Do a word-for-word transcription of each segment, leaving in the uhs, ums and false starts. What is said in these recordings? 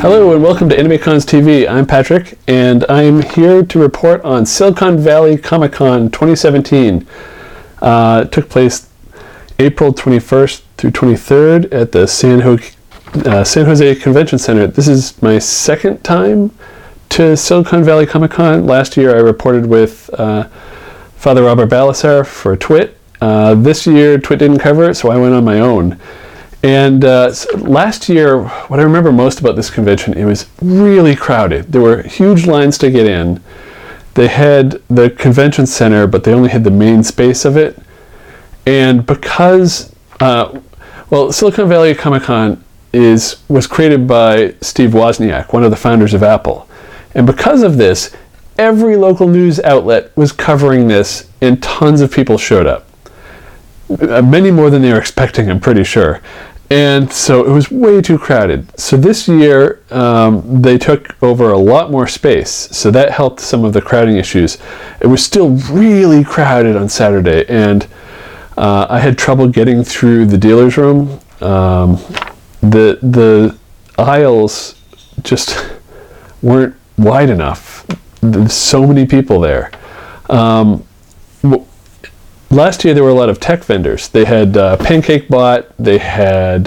Hello and welcome to AnimeCons T V. I'm Patrick, and I'm here to report on Silicon Valley Comic Con twenty seventeen. Uh, it took place April twenty-first through twenty-third at the San, Ho- uh, San Jose Convention Center. This is my second time to Silicon Valley Comic Con. Last year I reported with uh, Father Robert Balasar for Twit. Uh, this year Twit didn't cover it, so I went on my own. And uh, so last year, what I remember most about this convention, it was really crowded. There were huge lines to get in. They had the convention center, but they only had the main space of it. And because, uh, well, Silicon Valley Comic Con is was created by Steve Wozniak, one of the founders of Apple. And because of this, every local news outlet was covering this, and tons of people showed up. Uh, many more than they were expecting, I'm pretty sure. And so it was way too crowded. So this year, um, they took over a lot more space. So that helped some of the crowding issues. It was still really crowded on Saturday, and uh, I had trouble getting through the dealer's room. Um, the the aisles just weren't wide enough. There's so many people there. Um, w- Last year there were a lot of tech vendors. They had uh, PancakeBot, they had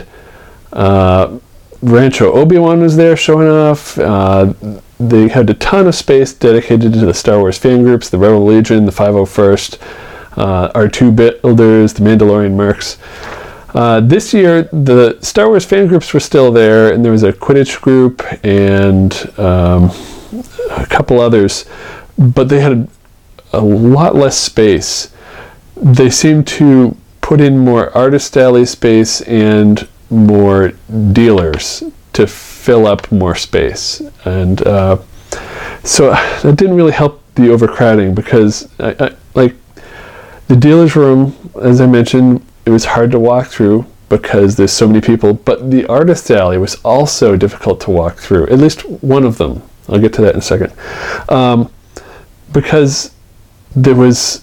uh, Rancho Obi-Wan was there showing off. Uh, they had a ton of space dedicated to the Star Wars fan groups, the Rebel Legion, the five oh first, uh, R two builders, the Mandalorian Mercs. Uh, this year the Star Wars fan groups were still there, and there was a Quidditch group and um, a couple others, but they had a, a lot less space. They seem to put in more artist alley space and more dealers to fill up more space. And uh, so that didn't really help the overcrowding, because I, I, like the dealer's room, as I mentioned, it was hard to walk through because there's so many people, but the artist alley was also difficult to walk through, at least one of them. I'll get to that in a second. Um, because there was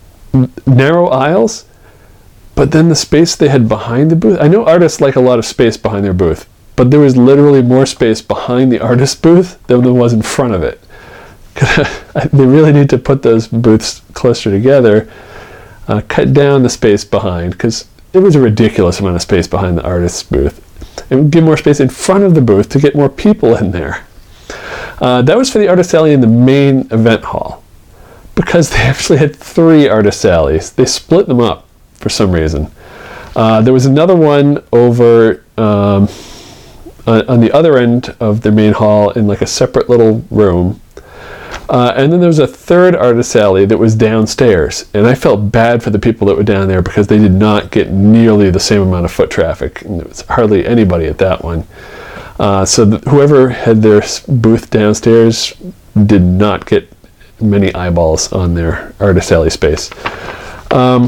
narrow aisles, but then the space they had behind the booth, I know artists like a lot of space behind their booth, but there was literally more space behind the artist booth than there was in front of it. They really need to put those booths closer together, uh, cut down the space behind, because it was a ridiculous amount of space behind the artist's booth, and give more space in front of the booth to get more people in there. Uh, that was for the artist alley in the main event hall. Because they actually had three artist alleys. They split them up for some reason. Uh, there was another one over um, on, on the other end of the main hall in like a separate little room. Uh, and then there was a third artist alley that was downstairs. And I felt bad for the people that were down there because they did not get nearly the same amount of foot traffic. And there was hardly anybody at that one. Uh, so th- whoever had their booth downstairs did not get many eyeballs on their artist alley space. Um,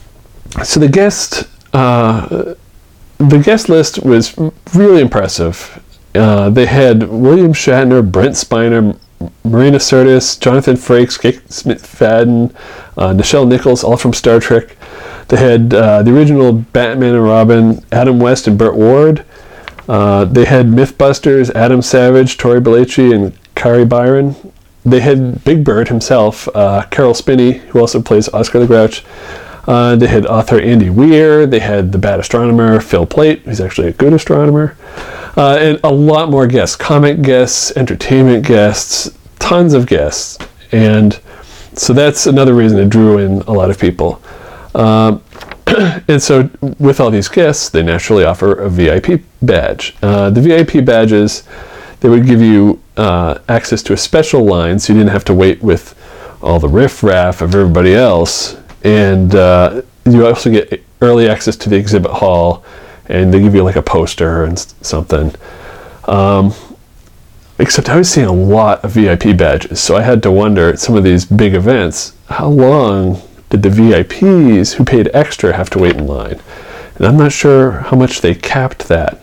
so the guest, uh, the guest list was really impressive. Uh, they had William Shatner, Brent Spiner, Marina Sirtis, Jonathan Frakes, Kate Smith-Fadden, uh, Nichelle Nichols, all from Star Trek. They had uh, the original Batman and Robin, Adam West and Burt Ward. Uh, they had Mythbusters, Adam Savage, Tori Belleci, and Kari Byron. They had Big Bird himself, uh, Carol Spinney, who also plays Oscar the Grouch. Uh, they had author Andy Weir. They had the bad astronomer Phil Plait, who's actually a good astronomer. Uh, and a lot more guests, comic guests, entertainment guests, tons of guests. And so that's another reason it drew in a lot of people. Um, and so with all these guests, they naturally offer a V I P badge. Uh, the V I P badges, they would give you uh, access to a special line, so you didn't have to wait with all the riff-raff of everybody else. And uh, you also get early access to the exhibit hall, and they give you like a poster and something. Um, except I was seeing a lot of V I P badges, so I had to wonder at some of these big events, how long did the V I Ps who paid extra have to wait in line? And I'm not sure how much they capped that.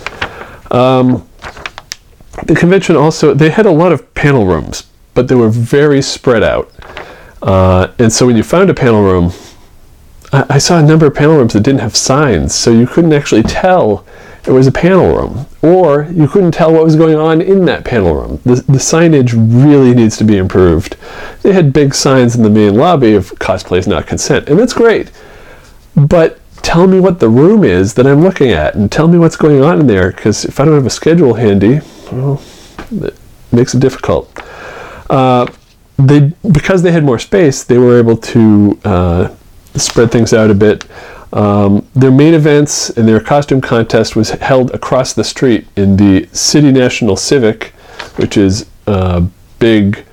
Um, The convention also, they had a lot of panel rooms, but they were very spread out. Uh, and so when you found a panel room, I, I saw a number of panel rooms that didn't have signs, so you couldn't actually tell it was a panel room, or you couldn't tell what was going on in that panel room. The, the signage really needs to be improved. They had big signs in the main lobby of cosplay is not consent, and that's great. But tell me what the room is that I'm looking at, and tell me what's going on in there, because if I don't have a schedule handy, well, it makes it difficult. Uh, they because they had more space, they were able to uh, spread things out a bit. Um, their main events and their costume contest was held across the street in the City National Civic, which is a big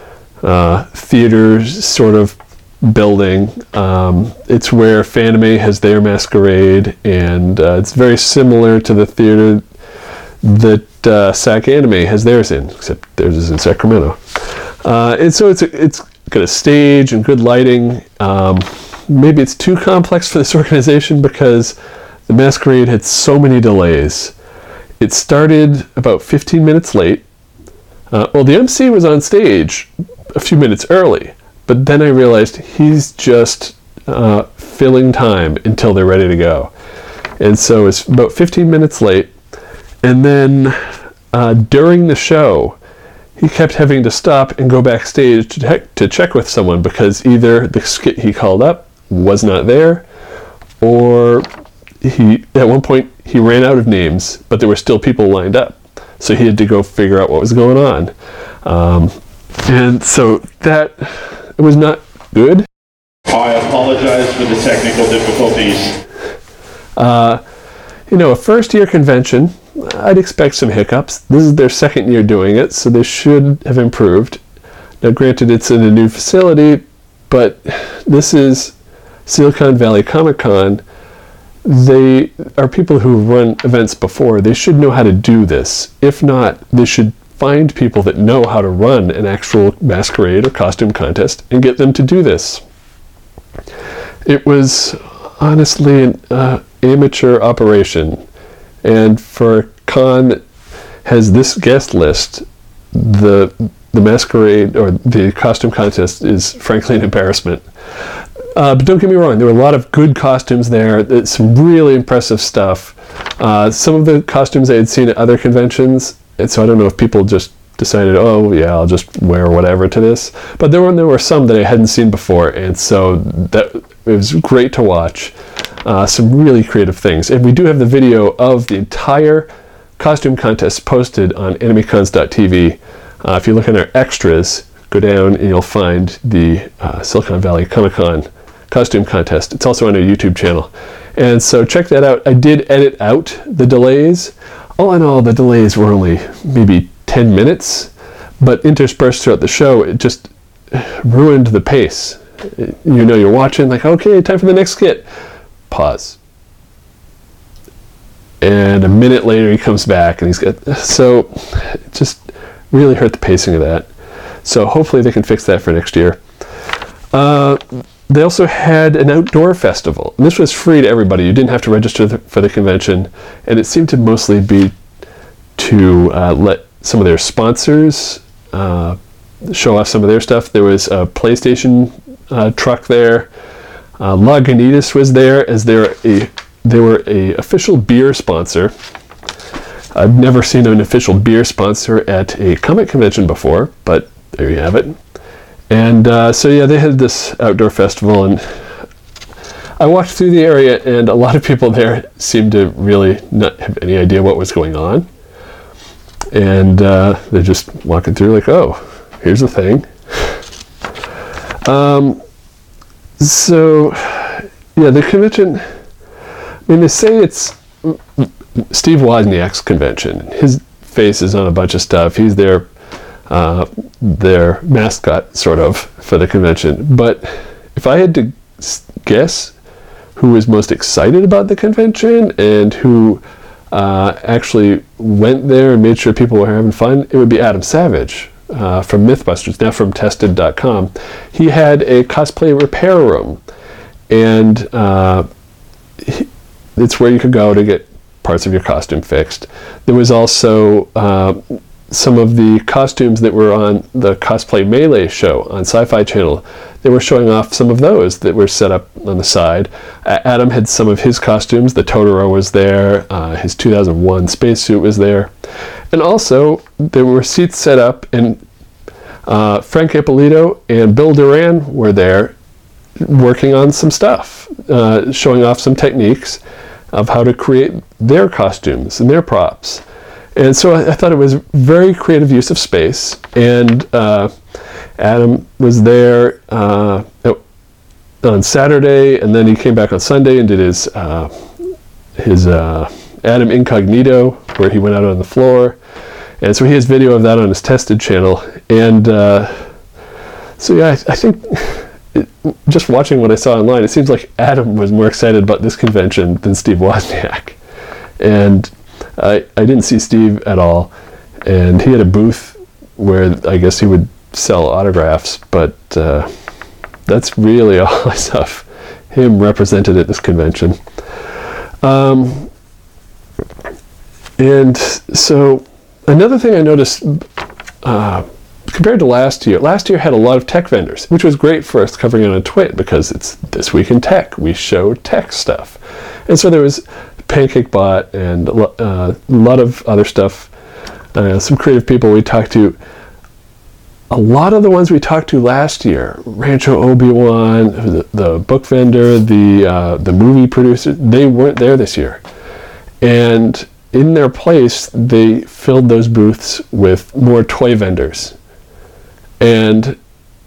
uh, theater sort of building. Um, it's where Fanime has their masquerade, and uh, it's very similar to the theater that uh, S A C Anime has theirs in, except theirs is in Sacramento. Uh, and so it's a, it's got a stage and good lighting. Um, maybe it's too complex for this organization because the masquerade had so many delays. It started about fifteen minutes late. Uh, well, the M C was on stage a few minutes early, but then I realized he's just uh, filling time until they're ready to go. And so it's about fifteen minutes late. And then uh, during the show, he kept having to stop and go backstage to, te- to check with someone because either the skit he called up was not there, or he at one point he ran out of names, but there were still people lined up. So he had to go figure out what was going on. Um, and so that it was not good. I apologize for the technical difficulties. Uh, you know, a first-year convention, I'd expect some hiccups. This is their second year doing it, so they should have improved. Now, granted, it's in a new facility, but this is Silicon Valley Comic Con. They are people who run events before. They should know how to do this. If not, they should find people that know how to run an actual masquerade or costume contest and get them to do this. It was honestly an uh, amateur operation, and for a con that has this guest list, the the masquerade or the costume contest is frankly an embarrassment. Uh, but don't get me wrong, there were a lot of good costumes there, some really impressive stuff. Uh, some of the costumes I had seen at other conventions, and so I don't know if people just decided, oh yeah, I'll just wear whatever to this. But there were there were some that I hadn't seen before, and so that it was great to watch. Uh, some really creative things. And we do have the video of the entire costume contest posted on animecons dot t v. Uh, if you look in our extras, go down and you'll find the uh, Silicon Valley Comic Con costume contest. It's also on our YouTube channel. And so check that out. I did edit out the delays. All in all, the delays were only maybe ten minutes, but interspersed throughout the show, it just ruined the pace. You know, you're watching, like, okay, time for the next skit. Pause. And a minute later, he comes back, and he's got, so it just really hurt the pacing of that. So hopefully they can fix that for next year. Uh, they also had an outdoor festival. And this was free to everybody. You didn't have to register th- for the convention, and it seemed to mostly be to uh, let some of their sponsors uh, show off some of their stuff. There was a PlayStation uh, truck there. Uh, Lagunitas was there as they're a they were a official beer sponsor. I've never seen an official beer sponsor at a comic convention before, but there you have it. And uh, so yeah, they had this outdoor festival, and I walked through the area, and a lot of people there seemed to really not have any idea what was going on. And uh, they're just walking through like, oh, here's the thing. Um, so, yeah, the convention, I mean, they say it's Steve Wozniak's convention. His face is on a bunch of stuff. He's their, uh, their mascot, sort of, for the convention. But if I had to guess who was most excited about the convention and who uh, actually went there and made sure people were having fun, it would be Adam Savage uh, from Mythbusters, now from Tested dot com. He had a cosplay repair room, and uh, he, it's where you could go to get parts of your costume fixed. There was also uh, some of the costumes that were on the Cosplay Melee show on Sci-Fi Channel. They were showing off some of those that were set up on the side. Uh, Adam had some of his costumes. The Totoro was there. Uh, his two thousand one spacesuit was there. And also, there were seats set up, and uh, Frank Ippolito and Bill Duran were there working on some stuff, uh, showing off some techniques of how to create their costumes and their props. And so I, I thought it was very creative use of space. And uh, Adam was there uh, on Saturday, and then he came back on Sunday and did his uh, his uh, Adam Incognito, where he went out on the floor. And so he has video of that on his Tested channel. And uh, so yeah, I, I think it, just watching what I saw online, it seems like Adam was more excited about this convention than Steve Wozniak. And I, I didn't see Steve at all, and he had a booth where I guess he would sell autographs, but uh, that's really all I saw of him represented at this convention. Um, and so another thing I noticed uh, compared to last year, last year had a lot of tech vendors, which was great for us covering it on Twit because it's This Week in Tech. We show tech stuff. And so there was PancakeBot and uh, a lot of other stuff, uh, some creative people we talked to. A lot of the ones we talked to last year, Rancho Obi-Wan, the, the book vendor, the uh, the movie producer, they weren't there this year. And in their place, they filled those booths with more toy vendors. And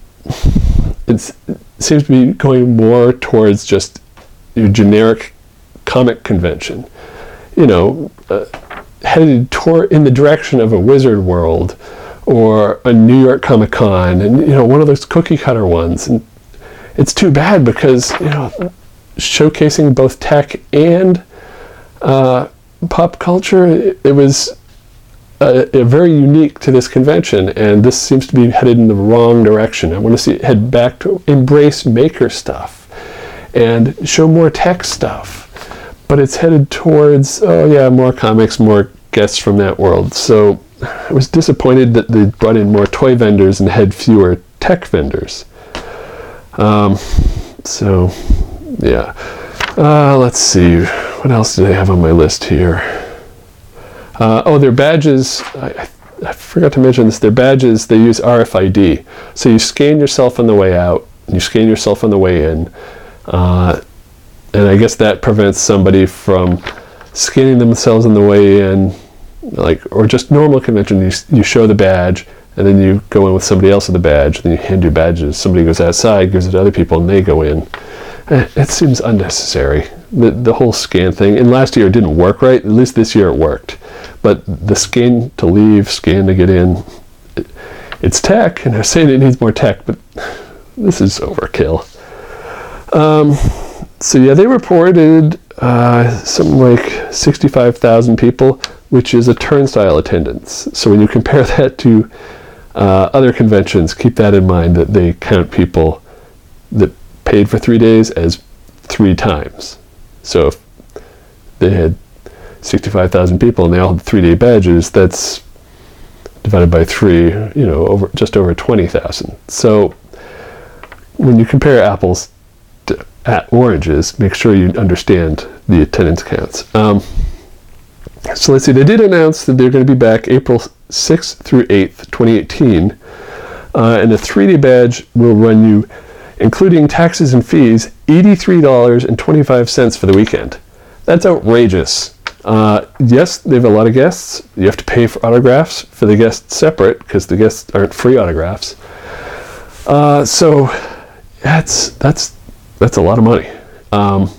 it's, it seems to be going more towards just your generic comic convention, you know, uh, headed toward in the direction of a Wizard World or a New York Comic Con, and you know, one of those cookie cutter ones. And it's too bad because, you know, showcasing both tech and uh, pop culture, it, it was uh, very unique to this convention, and this seems to be headed in the wrong direction. I want to see it head back to embrace maker stuff and show more tech stuff. But it's headed towards, oh yeah, more comics, more guests from that world. So I was disappointed that they brought in more toy vendors and had fewer tech vendors. Um, so, yeah. Uh, let's see. What else do they have on my list here? Uh, oh, their badges. I, I forgot to mention this. Their badges, they use R F I D. So you scan yourself on the way out, and you scan yourself on the way in. Uh, And I guess that prevents somebody from scanning themselves on the way in, like, or just normal convention. You, you show the badge, and then you go in with somebody else with the badge, and then you hand your badges. Somebody goes outside, gives it to other people, and they go in. It seems unnecessary, the, the whole scan thing. And last year it didn't work right. At least this year it worked. But the scan to leave, scan to get in, it, it's tech, and they're saying it needs more tech, but this is overkill. Um... So yeah, they reported uh, something like sixty-five thousand people, which is a turnstile attendance. So when you compare that to uh, other conventions, keep that in mind, that they count people that paid for three days as three times. So if they had sixty-five thousand people and they all had three-day badges, that's divided by three, you know, over just over twenty thousand. So when you compare apples to at oranges, make sure you understand the attendance counts. Um, so let's see, they did announce that they're going to be back April sixth through eighth, twenty eighteen, uh, and the three-day badge will run you, including taxes and fees, eighty-three dollars and twenty-five cents for the weekend. That's outrageous. Uh, yes, they have a lot of guests. You have to pay for autographs for the guests separate, because the guests aren't free autographs. Uh, so that's that's That's a lot of money. Um,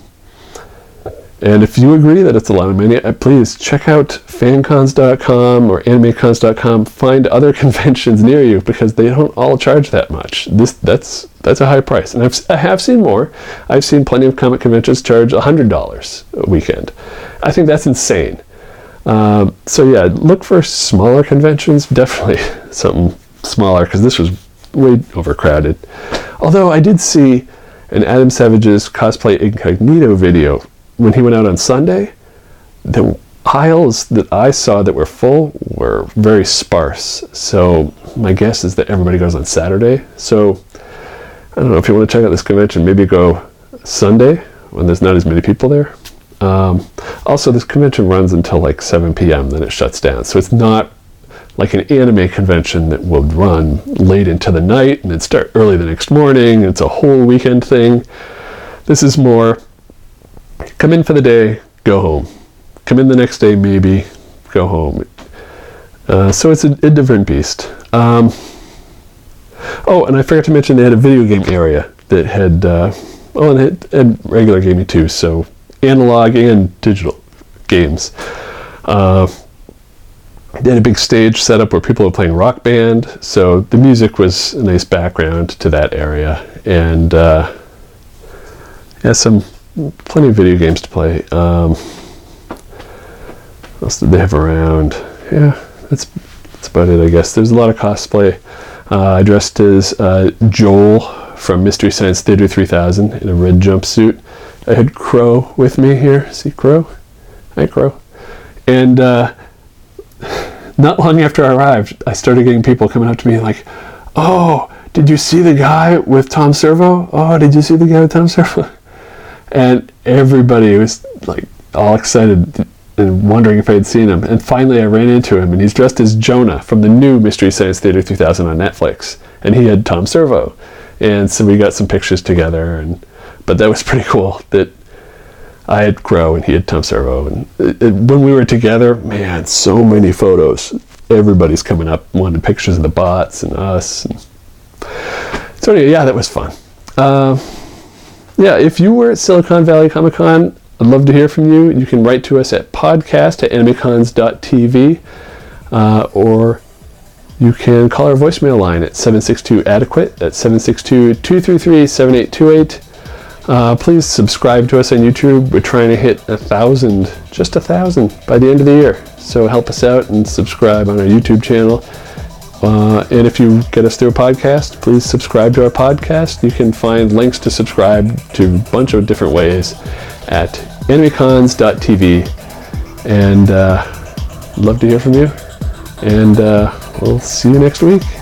and if you agree that it's a lot of money, uh, please check out fancons dot com or animecons dot com. Find other conventions near you, because they don't all charge that much. This that's that's a high price. And I've, I have seen more. I've seen plenty of comic conventions charge one hundred dollars a weekend. I think that's insane. Um, so yeah, look for smaller conventions. Definitely something smaller, because this was way overcrowded. Although I did see an Adam Savage's Cosplay Incognito video when he went out on Sunday. There, aisles that I saw that were full were very sparse. So my guess is that everybody goes on Saturday. So I don't know, if you want to check out this convention, maybe go Sunday when there's not as many people there. Um, also, this convention runs until like seven p.m., then it shuts down. So it's not like an anime convention that would run late into the night and then start early the next morning. It's a whole weekend thing. This is more, come in for the day, go home. Come in the next day, maybe, go home. Uh, so it's a, a different beast. Um, oh, and I forgot to mention they had a video game area that had, uh, well, and it had regular gaming too, so analog and digital games. Uh, they had a big stage set up where people were playing Rock Band, so the music was a nice background to that area, and uh, yeah, some plenty of video games to play. Um, what else did they have around? Yeah, that's that's about it, I guess. There's a lot of cosplay. Uh, I dressed as uh, Joel from Mystery Science Theater three thousand in a red jumpsuit. I had Crow with me here. See Crow? Hi, Crow. And uh, not long after I arrived, I started getting people coming up to me like, "Oh, did you see the guy with Tom Servo? Oh, did you see the guy with Tom Servo?" And everybody was like all excited and wondering if I had seen him. And finally I ran into him, and he's dressed as Jonah from the new Mystery Science Theater three thousand on Netflix. And he had Tom Servo. And so we got some pictures together, and but that was pretty cool that I had Crow and he had Tom Servo. And it, it, when we were together, man, so many photos. Everybody's coming up wanting pictures of the bots and us. And so anyway, yeah, that was fun. Uh, yeah, if you were at Silicon Valley Comic Con, I'd love to hear from you. You can write to us at podcast at animecons dot t v, uh, or you can call our voicemail line at seven six two adequate. That's seven six two, two three three, seven eight two eight. Uh, please subscribe to us on YouTube. We're trying to hit a thousand, just a thousand by the end of the year. So help us out and subscribe on our YouTube channel. Uh, and if you get us through a podcast, please subscribe to our podcast. You can find links to subscribe to a bunch of different ways at animecons dot t v. And uh, love to hear from you. And uh, we'll see you next week.